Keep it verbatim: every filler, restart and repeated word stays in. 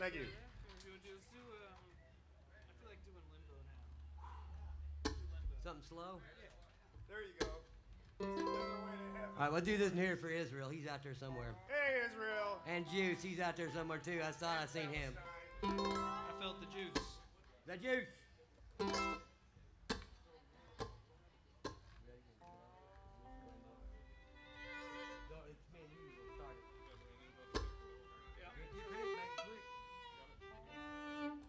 Thank you. You want to just do, um, I feel like doing limbo now. Do limbo. Something slow? Yeah. There you go. All right, let's do this in here for Israel. He's out there somewhere. Hey, Israel. And Juice, he's out there somewhere too. I thought I seen him. I felt the juice. The Juice.